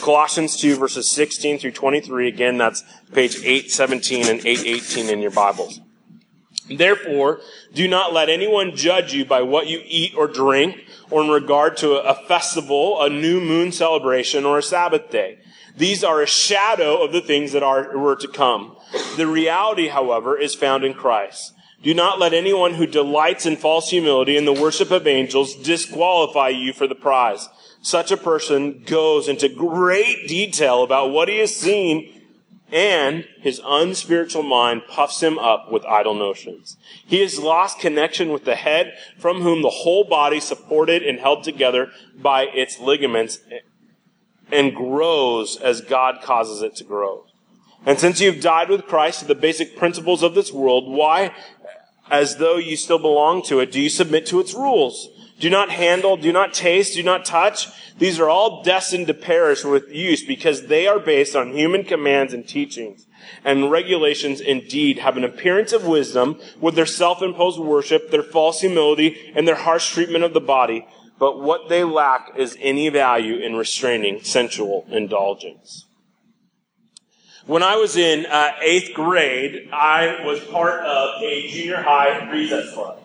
Colossians 2, verses 16 through 23. Again, that's page 817 and 818 in your Bibles. Therefore, do not let anyone judge you by what you eat or drink, or in regard to a festival, a new moon celebration, or a Sabbath day. These are a shadow of the things that were to come. The reality, however, is found in Christ. Do not let anyone who delights in false humility and the worship of angels disqualify you for the prize. Such a person goes into great detail about what he has seen, and his unspiritual mind puffs him up with idle notions. He has lost connection with the head, from whom the whole body, supported and held together by its ligaments, and grows as God causes it to grow. And since you've died with Christ to the basic principles of this world, why, as though you still belong to it, do you submit to its rules? Do not handle, do not taste, do not touch. These are all destined to perish with use, because they are based on human commands and teachings. And regulations indeed have an appearance of wisdom with their self-imposed worship, their false humility, and their harsh treatment of the body. But what they lack is any value in restraining sensual indulgence. When I was in 8th grade, I was part of a junior high recess club.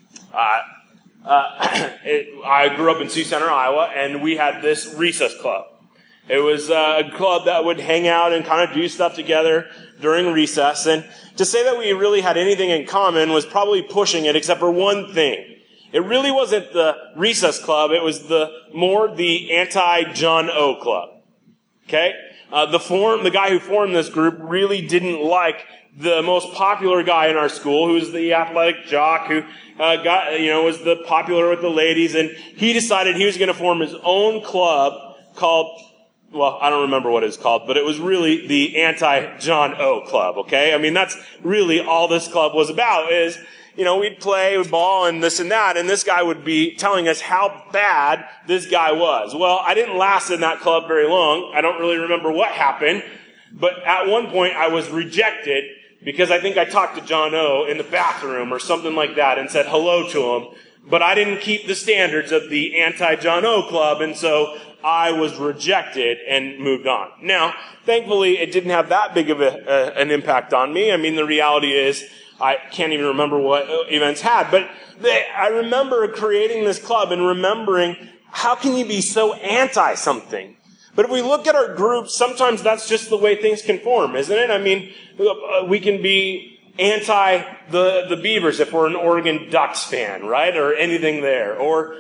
I grew up in Sioux Center, Iowa, and we had this recess club. It was a club that would hang out and kind of do stuff together during recess. And to say that we really had anything in common was probably pushing it, except for one thing. It really wasn't the recess club. It was the anti-John O club. Okay? The guy who formed this group really didn't like the most popular guy in our school, who was the athletic jock, who was the popular with the ladies, and he decided he was going to form his own club called, well, I don't remember what it was called, but it was really the anti-John O club, okay? I mean, that's really all this club was about, is, we'd play, we'd ball, and this and that, and this guy would be telling us how bad this guy was. Well, I didn't last in that club very long. I don't really remember what happened, but at one point I was rejected because I think I talked to John O in the bathroom or something like that and said hello to him, but I didn't keep the standards of the anti-John O club, and so I was rejected and moved on. Now, thankfully, it didn't have that big of an impact on me. I mean, the reality is, I can't even remember what events had, but I remember creating this club and remembering, how can you be so anti-something? But if we look at our groups, sometimes that's just the way things can form, isn't it? I mean, we can be anti the Beavers if we're an Oregon Ducks fan, right? Or anything there. Or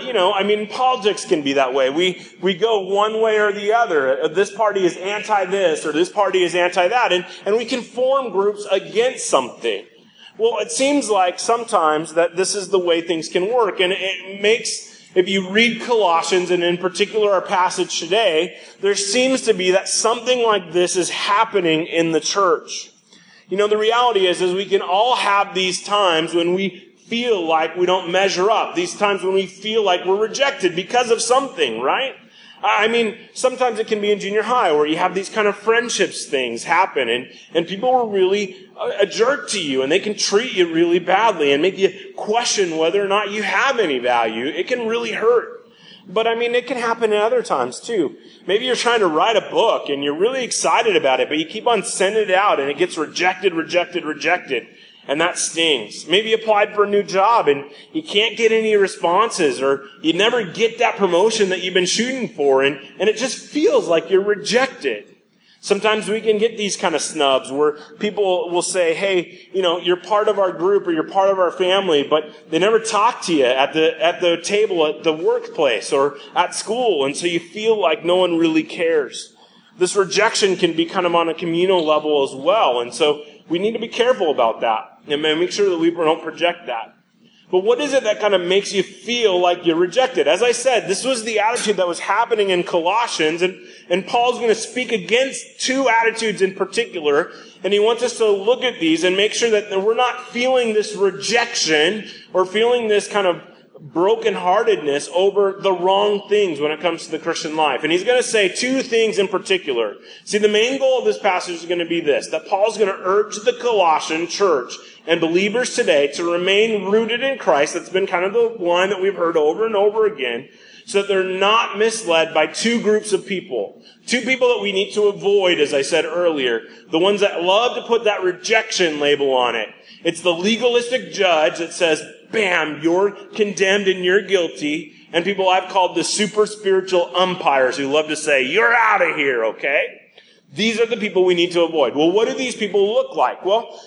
politics can be that way. We go one way or the other. This party is anti this, or this party is anti that, and we can form groups against something. Well, it seems like sometimes that this is the way things can work, and it makes, if you read Colossians, and in particular our passage today, there seems to be that something like this is happening in the church. The reality is we can all have these times when we feel like we don't measure up. These times when we feel like we're rejected because of something, right? I mean, sometimes it can be in junior high where you have these kind of friendships things happen, and people are really a jerk to you, and they can treat you really badly and make you question whether or not you have any value. It can really hurt. But I mean, it can happen at other times too. Maybe you're trying to write a book and you're really excited about it, but you keep on sending it out and it gets rejected. And that stings. Maybe you applied for a new job and you can't get any responses, or you never get that promotion that you've been shooting for, and it just feels like you're rejected. Sometimes we can get these kind of snubs where people will say, hey, you're part of our group or you're part of our family, but they never talk to you at the table at the workplace or at school, and so you feel like no one really cares. This rejection can be kind of on a communal level as well, and so we need to be careful about that and make sure that we don't project that. But what is it that kind of makes you feel like you're rejected? As I said, this was the attitude that was happening in Colossians, and Paul's going to speak against two attitudes in particular, and he wants us to look at these and make sure that we're not feeling this rejection or feeling this kind of brokenheartedness over the wrong things when it comes to the Christian life. And he's going to say two things in particular. See, the main goal of this passage is going to be this, that Paul's going to urge the Colossian church and believers today to remain rooted in Christ. That's been kind of the line that we've heard over and over again, so that they're not misled by two groups of people. Two people that we need to avoid, as I said earlier. The ones that love to put that rejection label on it. It's the legalistic judge that says, bam, you're condemned and you're guilty. And people I've called the super spiritual umpires who love to say, you're out of here, okay? These are the people we need to avoid. Well, what do these people look like? Well,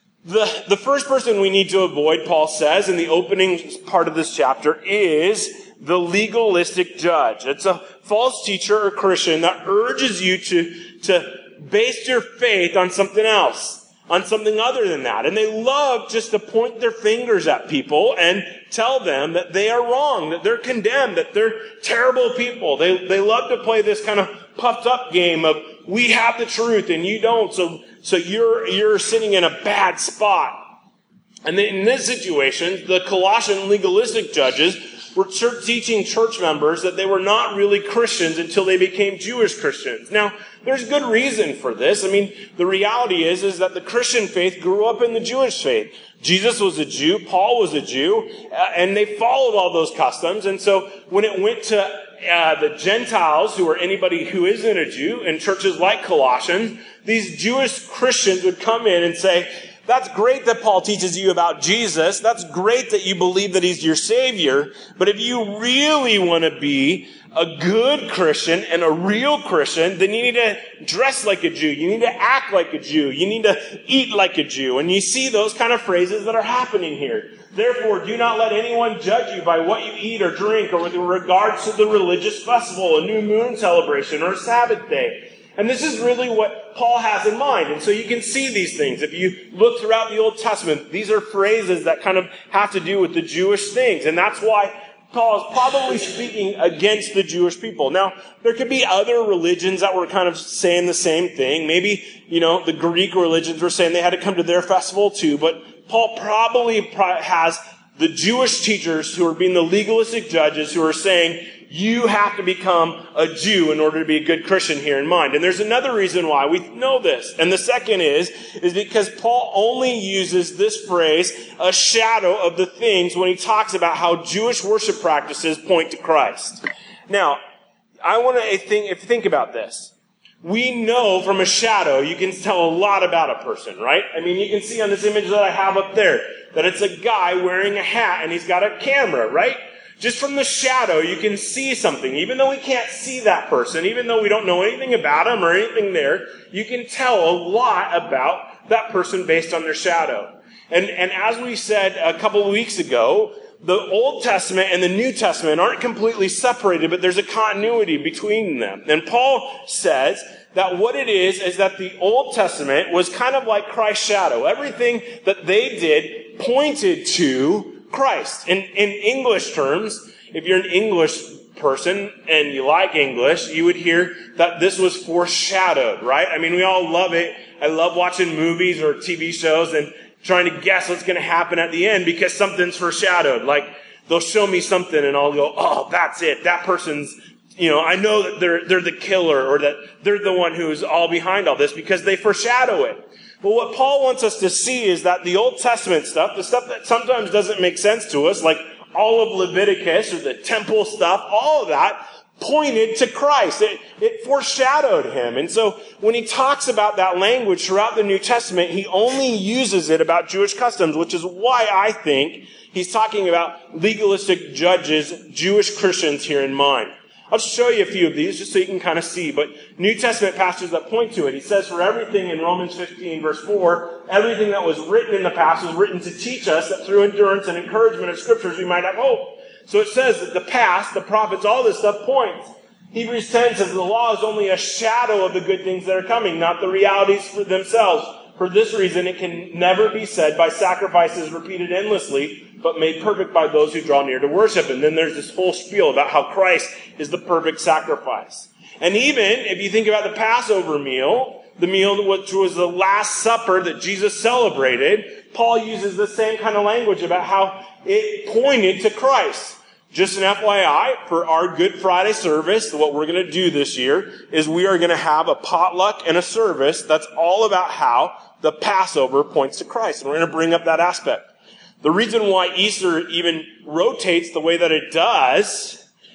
the first person we need to avoid, Paul says in the opening part of this chapter, is the legalistic judge. It's a false teacher or Christian that urges you to base your faith on something else, on something other than that. And they love just to point their fingers at people and tell them that they are wrong, that they're condemned, that they're terrible people. They love to play this kind of puffed up game of, we have the truth and you don't, so you're sitting in a bad spot. And in this situation, the Colossian legalistic judges were teaching church members that they were not really Christians until they became Jewish Christians. Now, there's good reason for this. I mean, the reality is that the Christian faith grew up in the Jewish faith. Jesus was a Jew, Paul was a Jew, and they followed all those customs. And so when it went to the Gentiles, who are anybody who isn't a Jew, in churches like Colossians, these Jewish Christians would come in and say, that's great that Paul teaches you about Jesus. That's great that you believe that he's your Savior. But if you really want to be a good Christian and a real Christian, then you need to dress like a Jew. You need to act like a Jew. You need to eat like a Jew. And you see those kind of phrases that are happening here. Therefore, do not let anyone judge you by what you eat or drink or with regards to the religious festival, a new moon celebration, or a Sabbath day. And this is really what Paul has in mind. And so you can see these things. If you look throughout the Old Testament, these are phrases that kind of have to do with the Jewish things. And that's why Paul is probably speaking against the Jewish people. Now, there could be other religions that were kind of saying the same thing. Maybe, the Greek religions were saying they had to come to their festival too. But Paul probably has the Jewish teachers who are being the legalistic judges who are saying, you have to become a Jew in order to be a good Christian here in mind. And there's another reason why we know this. And the second is because Paul only uses this phrase, a shadow of the things, when he talks about how Jewish worship practices point to Christ. Now, I want to think about this. We know from a shadow, you can tell a lot about a person, right? I mean, you can see on this image that I have up there, that it's a guy wearing a hat and he's got a camera, right? Just from the shadow, you can see something. Even though we can't see that person, even though we don't know anything about him or anything there, you can tell a lot about that person based on their shadow. And as we said a couple of weeks ago, the Old Testament and the New Testament aren't completely separated, but there's a continuity between them. And Paul says that what it is that the Old Testament was kind of like Christ's shadow. Everything that they did pointed to Christ. In English terms, if you're an English person and you like English, you would hear that this was foreshadowed, right? I mean, we all love it. I love watching movies or TV shows and trying to guess what's going to happen at the end because something's foreshadowed. Like, they'll show me something and I'll go, oh, that's it. That person's, I know that they're the killer or that they're the one who's all behind all this because they foreshadow it. But what Paul wants us to see is that the Old Testament stuff, the stuff that sometimes doesn't make sense to us, like all of Leviticus or the temple stuff, all of that pointed to Christ. It foreshadowed him. And so when he talks about that language throughout the New Testament, he only uses it about Jewish customs, which is why I think he's talking about legalistic judges, Jewish Christians here in mind. I'll show you a few of these just so you can kind of see. But New Testament passages that point to it. He says for everything in Romans 15 verse 4, everything that was written in the past was written to teach us that through endurance and encouragement of scriptures we might have hope. So it says that the past, the prophets, all this stuff points. Hebrews 10 says the law is only a shadow of the good things that are coming, not the realities for themselves. For this reason, it can never be said by sacrifices repeated endlessly, but made perfect by those who draw near to worship. And then there's this whole spiel about how Christ is the perfect sacrifice. And even if you think about the Passover meal, the meal which was the Last Supper that Jesus celebrated, Paul uses the same kind of language about how it pointed to Christ. Just an FYI, for our Good Friday service, what we're going to do this year is we are going to have a potluck and a service that's all about how the Passover points to Christ. And we're going to bring up that aspect. The reason why Easter even rotates the way that it does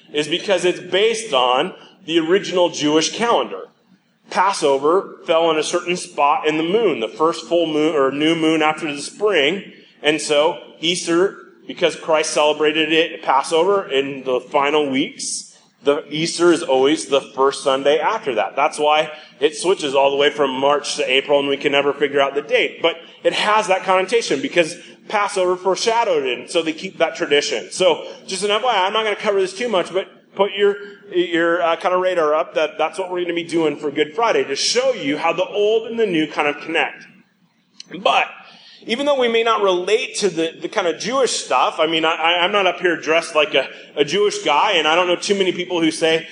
is because it's based on the original Jewish calendar. Passover fell on a certain spot in the moon, the first full moon or new moon after the spring. And so Easter, because Christ celebrated it, Passover, in the final weeks, the Easter is always the first Sunday after that. That's why it switches all the way from March to April, and we can never figure out the date. But it has that connotation because Passover foreshadowed it, and so they keep that tradition. So just an FYI, I'm not going to cover this too much, but put your kind of radar up that's what we're going to be doing for Good Friday, to show you how the old and the new kind of connect. But even though we may not relate to the kind of Jewish stuff, I mean, I'm not up here dressed like a Jewish guy, and I don't know too many people who say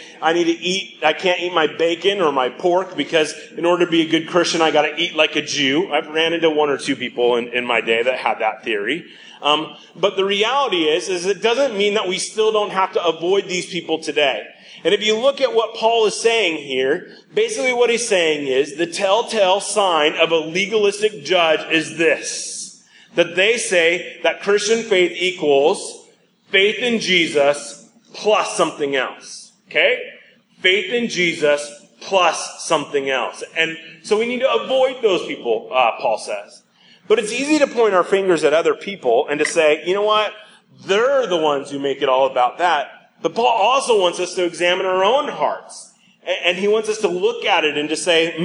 I can't eat my bacon or my pork because in order to be a good Christian, I got to eat like a Jew. I've ran into one or two people in my day that had that theory. But the reality is it doesn't mean that we still don't have to avoid these people today. And if you look at what Paul is saying here, basically what he's saying is the telltale sign of a legalistic judge is this: that they say that Christian faith equals faith in Jesus plus something else. Okay? Faith in Jesus plus something else. And so we need to avoid those people, Paul says. But it's easy to point our fingers at other people and to say, you know what? They're the ones who make it all about that. But Paul also wants us to examine our own hearts. And he wants us to look at it and to say,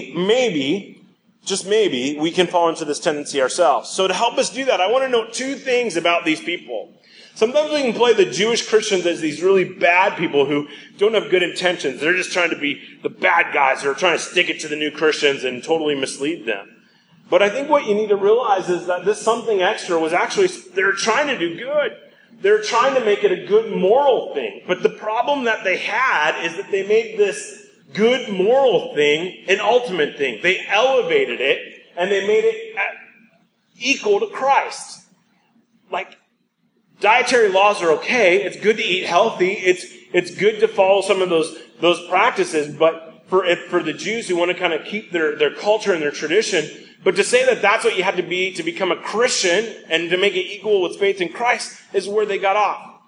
maybe, just maybe, we can fall into this tendency ourselves. So to help us do that, I want to note two things about these people. Sometimes we can play the Jewish Christians as these really bad people who don't have good intentions. They're just trying to be the bad guys who are trying to stick it to the new Christians and totally mislead them. But I think what you need to realize is that this something extra was actually, they're trying to do good. They're trying to make it a good moral thing. But the problem that they had is that they made this good moral thing an ultimate thing. They elevated it, and they made it equal to Christ. Like, dietary laws are okay. It's good to eat healthy. It's good to follow some of those practices. But for the Jews who want to kind of keep their culture and their tradition, but to say that that's what you had to be to become a Christian and to make it equal with faith in Christ is where they got off.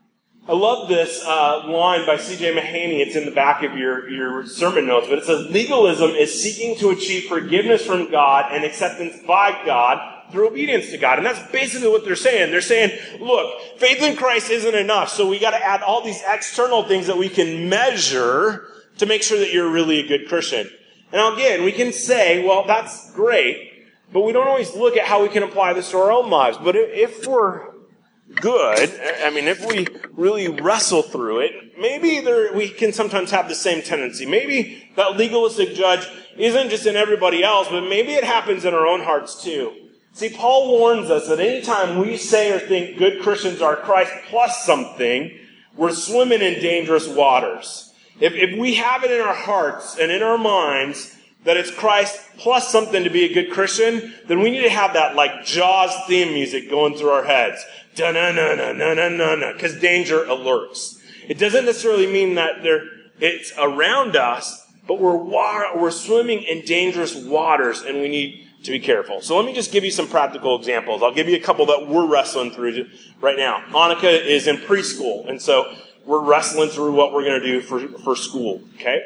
I love this line by C.J. Mahaney. It's in the back of your sermon notes, but it says, legalism is seeking to achieve forgiveness from God and acceptance by God through obedience to God. And that's basically what they're saying. They're saying, look, faith in Christ isn't enough, so we got to add all these external things that we can measure to make sure that you're really a good Christian. Now again, we can say, well, that's great, but we don't always look at how we can apply this to our own lives. But if we're good, I mean, if we really wrestle through it, maybe we can sometimes have the same tendency. Maybe that legalistic judge isn't just in everybody else, but maybe it happens in our own hearts too. See, Paul warns us that anytime we say or think good Christians are Christ plus something, we're swimming in dangerous waters. If we have it in our hearts and in our minds that it's Christ plus something to be a good Christian, then we need to have that like Jaws theme music going through our heads. Da-na-na-na-na-na-na-na, because danger alerts. It doesn't necessarily mean that it's around us, but we're swimming in dangerous waters and we need to be careful. So let me just give you some practical examples. I'll give you a couple that we're wrestling through right now. Annika is in preschool, and so we're wrestling through what we're going to do for school, okay?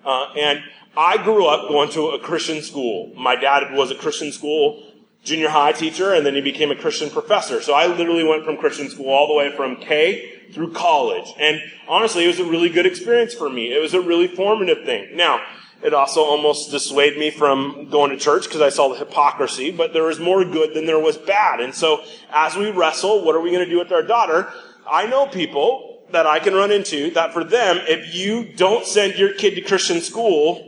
And I grew up going to a Christian school. My dad was a Christian school junior high teacher, and then he became a Christian professor. So I literally went from Christian school all the way from K through college. And honestly, it was a really good experience for me. It was a really formative thing. Now, it also almost dissuaded me from going to church because I saw the hypocrisy, but there was more good than there was bad. And so as we wrestle, what are we going to do with our daughter? I know people that I can run into that for them, if you don't send your kid to Christian school,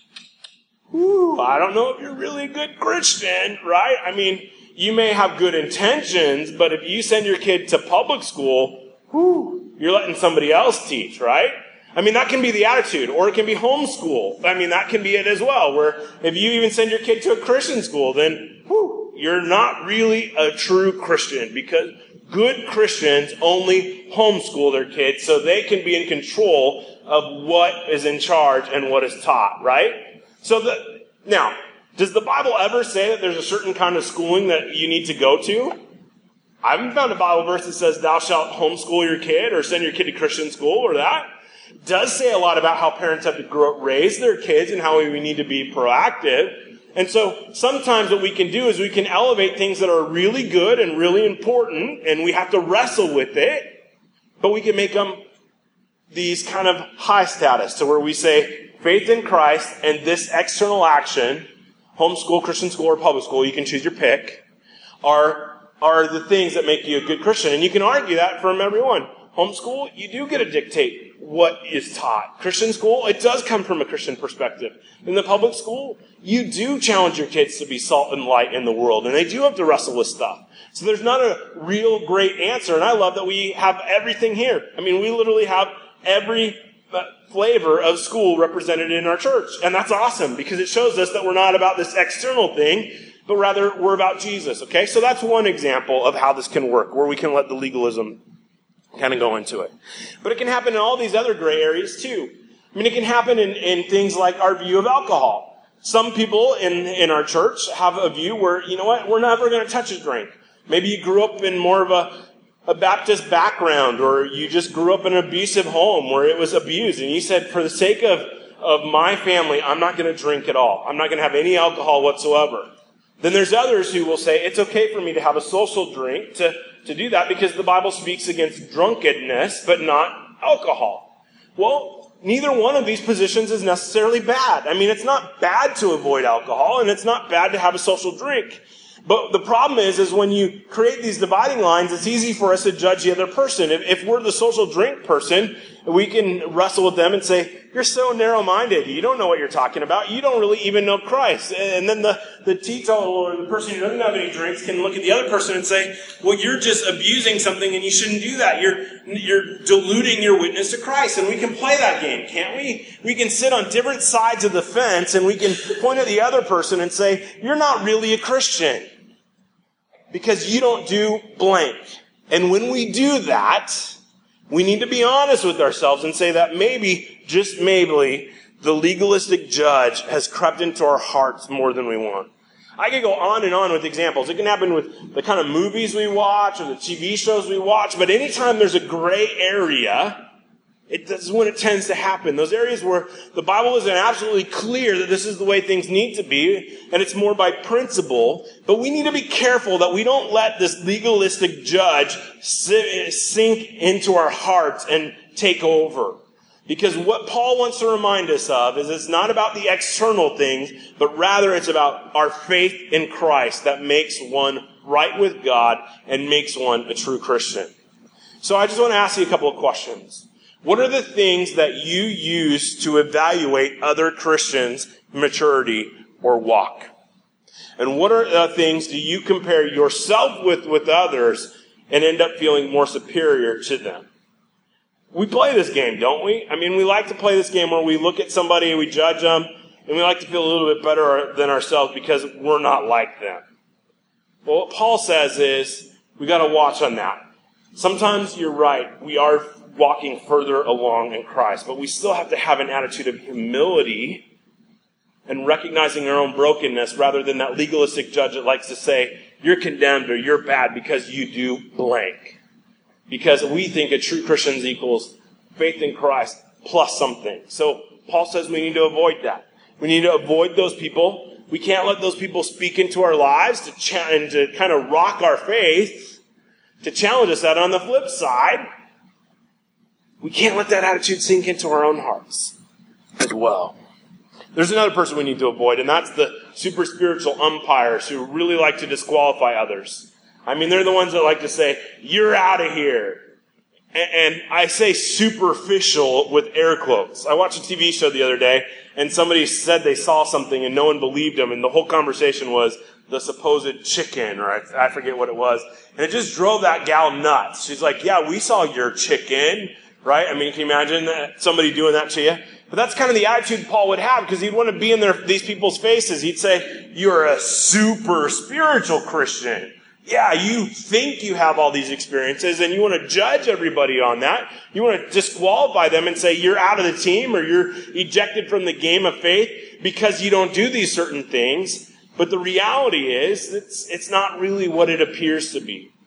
I don't know if you're really a good Christian, right? I mean, you may have good intentions, but if you send your kid to public school, you're letting somebody else teach, right? I mean, that can be the attitude, or it can be homeschool. I mean, that can be it as well, where if you even send your kid to a Christian school, then you're not really a true Christian, because good Christians only homeschool their kids so they can be in control of what is in charge and what is taught, right? Now, does the Bible ever say that there's a certain kind of schooling that you need to go to? I haven't found a Bible verse that says thou shalt homeschool your kid or send your kid to Christian school or that. It does say a lot about how parents have to raise their kids and how we need to be proactive. And so sometimes what we can do is we can elevate things that are really good and really important, and we have to wrestle with it, but we can make them these kind of high status to where we say faith in Christ and this external action, homeschool, Christian school, or public school, you can choose your pick, are the things that make you a good Christian. And you can argue that from everyone. Homeschool, you do get to dictate what is taught. Christian school, it does come from a Christian perspective. In the public school, you do challenge your kids to be salt and light in the world, and they do have to wrestle with stuff. So there's not a real great answer, and I love that we have everything here. I mean, we literally have every flavor of school represented in our church, and that's awesome because it shows us that we're not about this external thing, but rather we're about Jesus, okay? So that's one example of how this can work, where we can let the legalism kind of go into it. But it can happen in all these other gray areas too. I mean, it can happen in things like our view of alcohol. Some people in our church have a view where, you know what, we're never going to touch a drink. Maybe you grew up in more of a Baptist background, or you just grew up in an abusive home where it was abused, and you said, for the sake of my family, I'm not going to drink at all. I'm not going to have any alcohol whatsoever. Then there's others who will say, it's okay for me to have a social drink, to do that because the Bible speaks against drunkenness, but not alcohol. Well, neither one of these positions is necessarily bad. I mean, it's not bad to avoid alcohol, and it's not bad to have a social drink. But the problem is when you create these dividing lines, it's easy for us to judge the other person. If we're the social drink person, we can wrestle with them and say, you're so narrow-minded. You don't know what you're talking about. You don't really even know Christ. And then the teetotal or the person who doesn't have any drinks can look at the other person and say, well, you're just abusing something and you shouldn't do that. You're diluting your witness to Christ. And we can play that game, can't we? We can sit on different sides of the fence and we can point at the other person and say, you're not really a Christian because you don't do blank. And when we do that, we need to be honest with ourselves and say that maybe, just maybe, the legalistic judge has crept into our hearts more than we want. I could go on and on with examples. It can happen with the kind of movies we watch or the TV shows we watch, but anytime there's a gray area, that's when it tends to happen. Those areas where the Bible isn't absolutely clear that this is the way things need to be, and it's more by principle. But we need to be careful that we don't let this legalistic judge sink into our hearts and take over. Because what Paul wants to remind us of is it's not about the external things, but rather it's about our faith in Christ that makes one right with God and makes one a true Christian. So I just want to ask you a couple of questions. What are the things that you use to evaluate other Christians' maturity or walk? And what are the things do you compare yourself with others and end up feeling more superior to them? We play this game, don't we? I mean, we like to play this game where we look at somebody and we judge them, and we like to feel a little bit better than ourselves because we're not like them. Well, what Paul says is we got to watch on that. Sometimes you're right. We are walking further along in Christ, but we still have to have an attitude of humility and recognizing our own brokenness rather than that legalistic judge that likes to say, you're condemned or you're bad because you do blank. Because we think a true Christian equals faith in Christ plus something. So Paul says we need to avoid that. We need to avoid those people. We can't let those people speak into our lives to kind of rock our faith, to challenge us out. On the flip side, we can't let that attitude sink into our own hearts as well. There's another person we need to avoid, and that's the super spiritual umpires who really like to disqualify others. I mean, they're the ones that like to say, you're out of here. And I say superficial with air quotes. I watched a TV show the other day, and somebody said they saw something, and no one believed them, and the whole conversation was the supposed chicken, or I forget what it was. And it just drove that gal nuts. She's like, yeah, we saw your chicken. Right? I mean, can you imagine somebody doing that to you? But that's kind of the attitude Paul would have because he'd want to be in these people's faces. He'd say, you're a super spiritual Christian. Yeah, you think you have all these experiences and you want to judge everybody on that. You want to disqualify them and say you're out of the team or you're ejected from the game of faith because you don't do these certain things. But the reality is it's not really what it appears to be.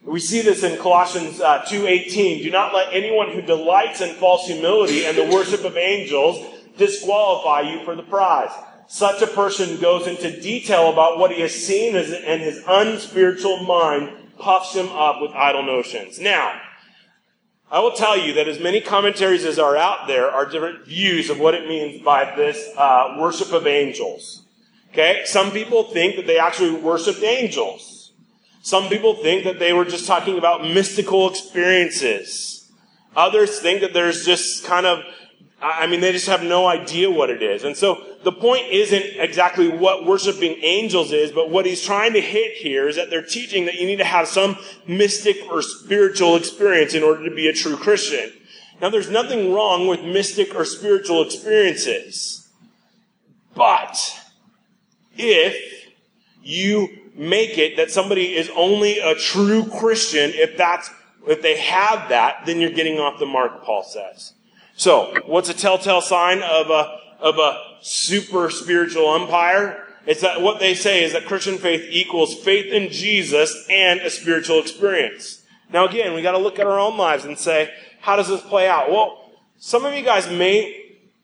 We see this in Colossians 2:18. Do not let anyone who delights in false humility and the worship of angels disqualify you for the prize. Such a person goes into detail about what he has seen, and his unspiritual mind puffs him up with idle notions. Now, I will tell you that as many commentaries as are out there are different views of what it means by this worship of angels. Okay? Some people think that they actually worshiped angels. Some people think that they were just talking about mystical experiences. Others think that there's just kind of, they just have no idea what it is. And so the point isn't exactly what worshiping angels is, but what he's trying to hit here is that they're teaching that you need to have some mystic or spiritual experience in order to be a true Christian. Now, there's nothing wrong with mystic or spiritual experiences. But if you make it that somebody is only a true Christian, if they have that, then you're getting off the mark, Paul says. So, what's a telltale sign of a super spiritual umpire? It's that what they say is that Christian faith equals faith in Jesus and a spiritual experience. Now again, we got to look at our own lives and say, how does this play out? Well, some of you guys may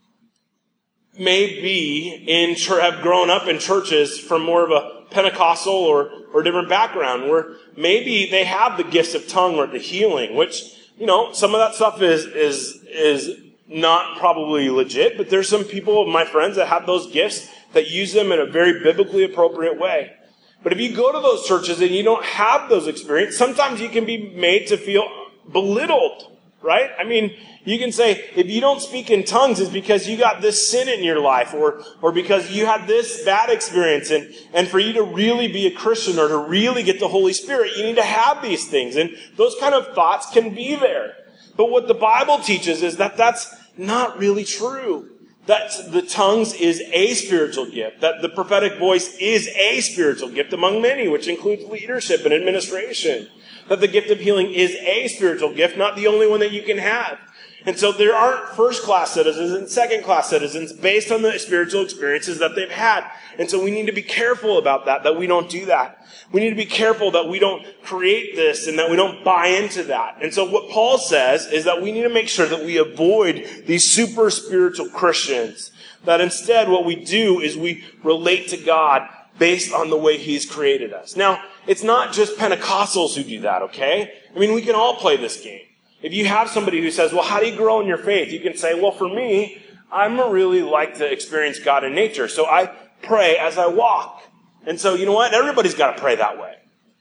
have grown up in churches from more of a Pentecostal or different background, where maybe they have the gifts of tongue or the healing, which, some of that stuff is not probably legit, but there's some people, my friends, that have those gifts that use them in a very biblically appropriate way. But if you go to those churches and you don't have those experiences, sometimes you can be made to feel belittled, right? You can say, if you don't speak in tongues, it's because you got this sin in your life, or because you had this bad experience. And for you to really be a Christian or to really get the Holy Spirit, you need to have these things. And those kind of thoughts can be there. But what the Bible teaches is that that's not really true. That the tongues is a spiritual gift. That the prophetic voice is a spiritual gift among many, which includes leadership and administration. That the gift of healing is a spiritual gift, not the only one that you can have. And so there aren't first-class citizens and second-class citizens based on the spiritual experiences that they've had. And so we need to be careful about that we don't do that. We need to be careful that we don't create this and that we don't buy into that. And so what Paul says is that we need to make sure that we avoid these super spiritual Christians. That instead what we do is we relate to God based on the way He's created us. Now, it's not just Pentecostals who do that, okay? We can all play this game. If you have somebody who says, well, how do you grow in your faith? You can say, well, for me, I'm really like to experience God in nature. So I pray as I walk. And so, you know what? Everybody's got to pray that way.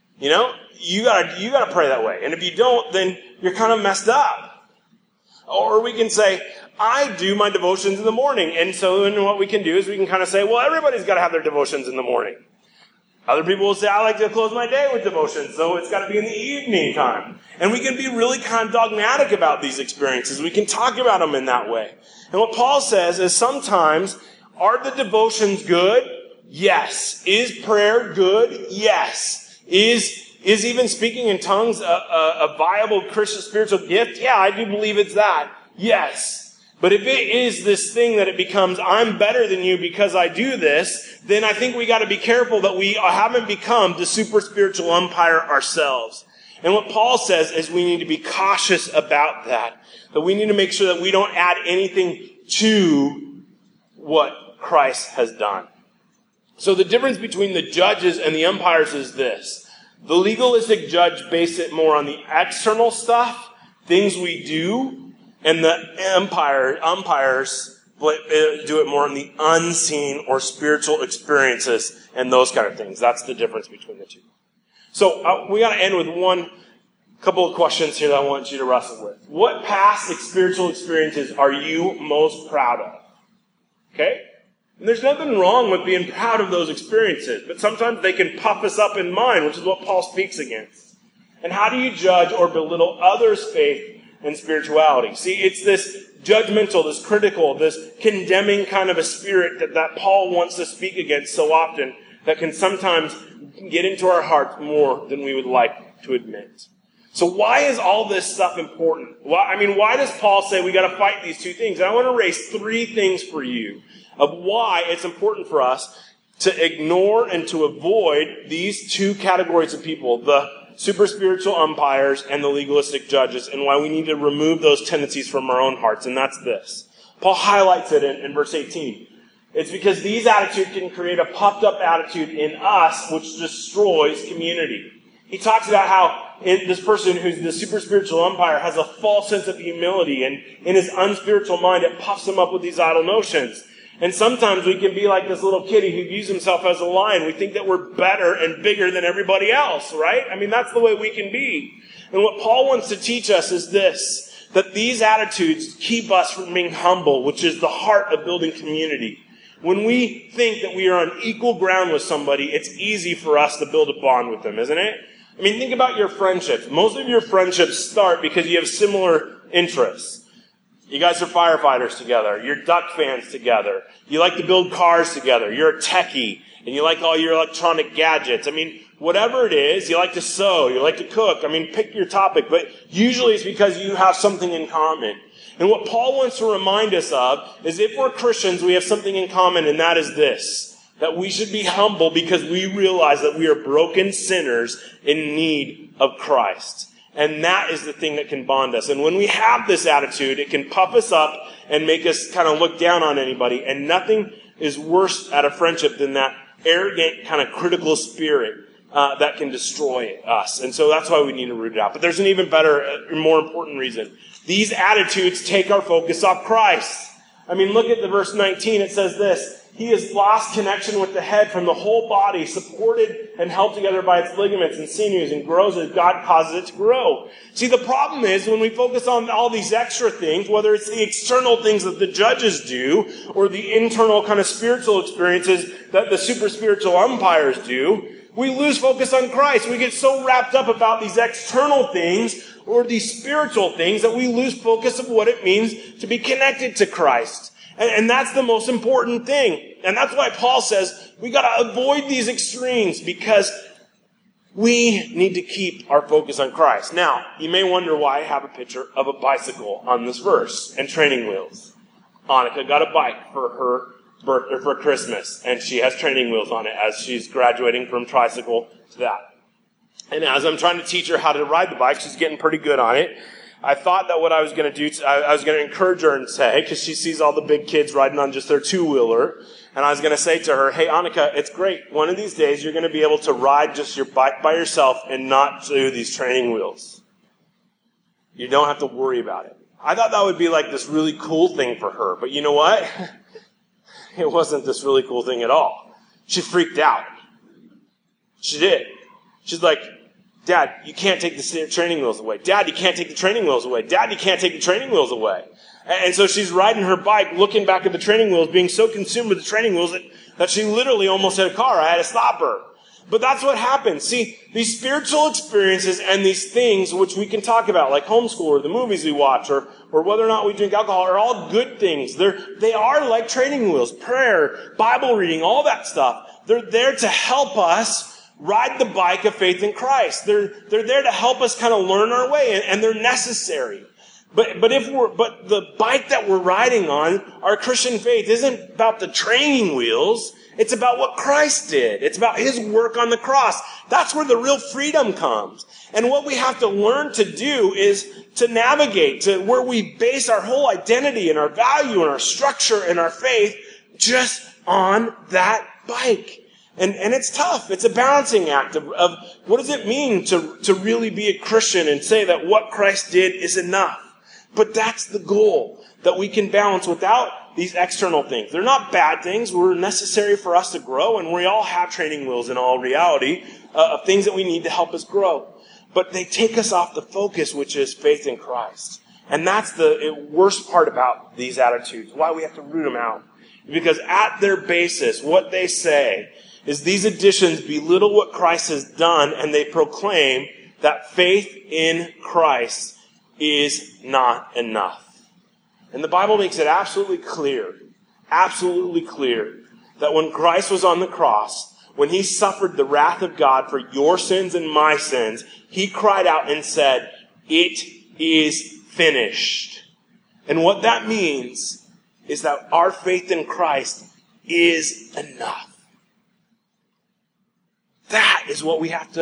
You gotta pray that way. And if you don't, then you're kind of messed up. Or we can say, I do my devotions in the morning. And so then what we can do is we can kind of say, well, everybody's got to have their devotions in the morning. Other people will say, I like to close my day with devotion, so it's got to be in the evening time. And we can be really kind of dogmatic about these experiences. We can talk about them in that way. And what Paul says is sometimes, are the devotions good? Yes. Is prayer good? Yes. Is even speaking in tongues a viable Christian spiritual gift? Yeah, I do believe it's that. Yes. But if it is this thing that it becomes, I'm better than you because I do this, then I think we got to be careful that we haven't become the super spiritual umpire ourselves. And what Paul says is we need to be cautious about that. That we need to make sure that we don't add anything to what Christ has done. So the difference between the judges and the umpires is this. The legalistic judge based it more on the external stuff, things we do, and the umpires do it more on the unseen or spiritual experiences and those kind of things. That's the difference between the two. So we got to end with couple of questions here that I want you to wrestle with. What past spiritual experiences are you most proud of? Okay? And there's nothing wrong with being proud of those experiences, but sometimes they can puff us up in mind, which is what Paul speaks against. And how do you judge or belittle others' faith and spirituality? See, it's this judgmental, this critical, this condemning kind of a spirit that Paul wants to speak against so often that can sometimes get into our hearts more than we would like to admit. So why is all this stuff important? Why does Paul say we got to fight these two things? And I want to raise 3 things for you of why it's important for us to ignore and to avoid these 2 categories of people, the super spiritual umpires and the legalistic judges, and why we need to remove those tendencies from our own hearts, and that's this. Paul highlights it in verse 18. It's because these attitudes can create a puffed up attitude in us which destroys community. He talks about how this person who's the super spiritual umpire has a false sense of humility, and in his unspiritual mind it puffs him up with these idle notions. And sometimes we can be like this little kitty who views himself as a lion. We think that we're better and bigger than everybody else, right? I mean, that's the way we can be. And what Paul wants to teach us is this, that these attitudes keep us from being humble, which is the heart of building community. When we think that we are on equal ground with somebody, it's easy for us to build a bond with them, isn't it? I mean, think about your friendships. Most of your friendships start because you have similar interests. You guys are firefighters together. You're Duck fans together. You like to build cars together. You're a techie, and you like all your electronic gadgets. I mean, whatever it is, you like to sew, you like to cook. I mean, pick your topic, but usually it's because you have something in common. And what Paul wants to remind us of is if we're Christians, we have something in common, and that is this, that we should be humble because we realize that we are broken sinners in need of Christ. And that is the thing that can bond us. And when we have this attitude, it can puff us up and make us kind of look down on anybody. And nothing is worse at a friendship than that arrogant kind of critical spirit that can destroy us. And so that's why we need to root it out. But there's an even better, more important reason. These attitudes take our focus off Christ. I mean, look at the verse 19. It says this, he has lost connection with the head from the whole body, supported and held together by its ligaments and sinews, and grows as God causes it to grow. See, the problem is when we focus on all these extra things, whether it's the external things that the judges do, or the internal kind of spiritual experiences that the super spiritual umpires do, we lose focus on Christ. We get so wrapped up about these external things or these spiritual things that we lose focus of what it means to be connected to Christ. And that's the most important thing. And that's why Paul says we got to avoid these extremes because we need to keep our focus on Christ. Now, you may wonder why I have a picture of a bicycle on this verse and training wheels. Annika got a bike for her birthday for Christmas, and she has training wheels on it as she's graduating from tricycle to that. And as I'm trying to teach her how to ride the bike, she's getting pretty good on it. I thought that what I was going to do, I was going to encourage her and say, because she sees all the big kids riding on just their two-wheeler, and I was going to say to her, hey, Annika, it's great. One of these days, you're going to be able to ride just your bike by yourself and not do these training wheels. You don't have to worry about it. I thought that would be like this really cool thing for her, but you know what? It wasn't this really cool thing at all. She freaked out. She did. She's like, Dad, you can't take the training wheels away. Dad, you can't take the training wheels away. Dad, you can't take the training wheels away. And so she's riding her bike, looking back at the training wheels, being so consumed with the training wheels that she literally almost hit a car. I had to stop her. But that's what happens. See, these spiritual experiences and these things which we can talk about, like homeschool or the movies we watch or whether or not we drink alcohol, are all good things. They are like training wheels, prayer, Bible reading, all that stuff. They're there to help us ride the bike of faith in Christ. They're there to help us kind of learn our way, and they're necessary. But the bike that we're riding on, our Christian faith, isn't about the training wheels. It's about what Christ did. It's about His work on the cross. That's where the real freedom comes. And what we have to learn to do is to navigate to where we base our whole identity and our value and our structure and our faith just on that bike. And it's tough. It's a balancing act of what does it mean to really be a Christian and say that what Christ did is enough. But that's the goal, that we can balance without these external things. They're not bad things. They're necessary for us to grow, and we all have training wheels in all reality of things that we need to help us grow. But they take us off the focus, which is faith in Christ. And that's the worst part about these attitudes, why we have to root them out. Because at their basis, what they say is these additions belittle what Christ has done, and they proclaim that faith in Christ is not enough. And the Bible makes it absolutely clear, that when Christ was on the cross, when He suffered the wrath of God for your sins and my sins, He cried out and said, "It is finished." And what that means is that our faith in Christ is enough. That is what we have to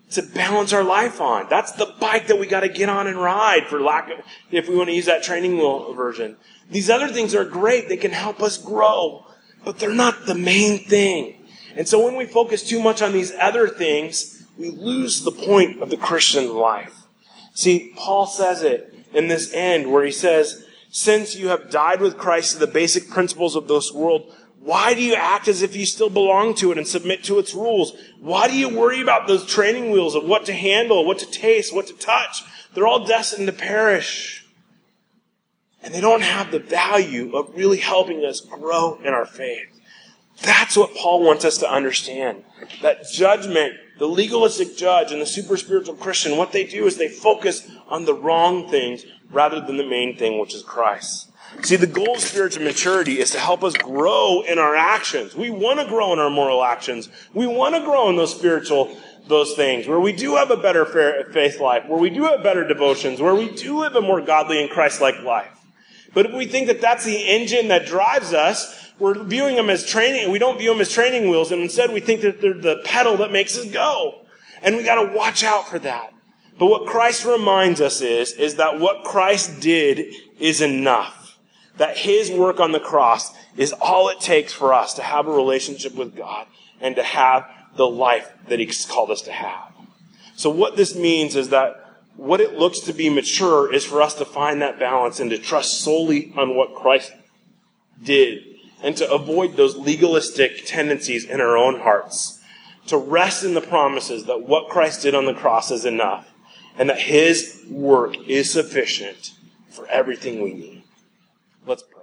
to balance our life on. That's the bike that we got to get on and ride, if we want to use that training wheel version. These other things are great. They can help us grow, but they're not the main thing. And so when we focus too much on these other things, we lose the point of the Christian life. See, Paul says it in this end where he says, since you have died with Christ to the basic principles of this world, why do you act as if you still belong to it and submit to its rules? Why do you worry about those training wheels of what to handle, what to taste, what to touch? They're all destined to perish. And they don't have the value of really helping us grow in our faith. That's what Paul wants us to understand. That judgment, the legalistic judge and the super spiritual Christian, what they do is they focus on the wrong things rather than the main thing, which is Christ. See, the goal of spiritual maturity is to help us grow in our actions. We want to grow in our moral actions. We want to grow in those things, where we do have a better faith life, where we do have better devotions, where we do live a more godly and Christ-like life. But if we think that that's the engine that drives us, we're viewing them as training. We don't view them as training wheels, and instead we think that they're the pedal that makes us go. And we got to watch out for that. But what Christ reminds us is that what Christ did is enough. That his work on the cross is all it takes for us to have a relationship with God and to have the life that he's called us to have. So what this means is that what it looks to be mature is for us to find that balance and to trust solely on what Christ did and to avoid those legalistic tendencies in our own hearts. To rest in the promises that what Christ did on the cross is enough and that his work is sufficient for everything we need. Let's pray.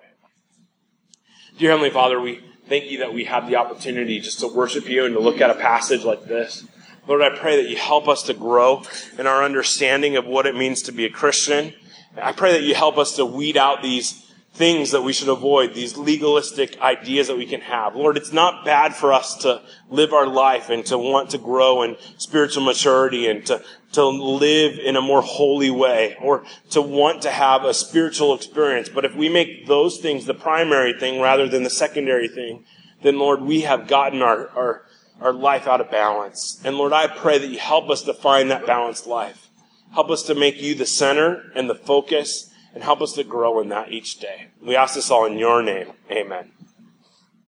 Dear Heavenly Father, we thank you that we have the opportunity just to worship you and to look at a passage like this. Lord, I pray that you help us to grow in our understanding of what it means to be a Christian. I pray that you help us to weed out these things that we should avoid, these legalistic ideas that we can have. Lord, it's not bad for us to live our life and to want to grow in spiritual maturity and to live in a more holy way or to want to have a spiritual experience. But if we make those things the primary thing rather than the secondary thing, then Lord, we have gotten our life out of balance. And Lord, I pray that you help us to find that balanced life. Help us to make you the center and the focus and help us to grow in that each day. We ask this all in your name. Amen.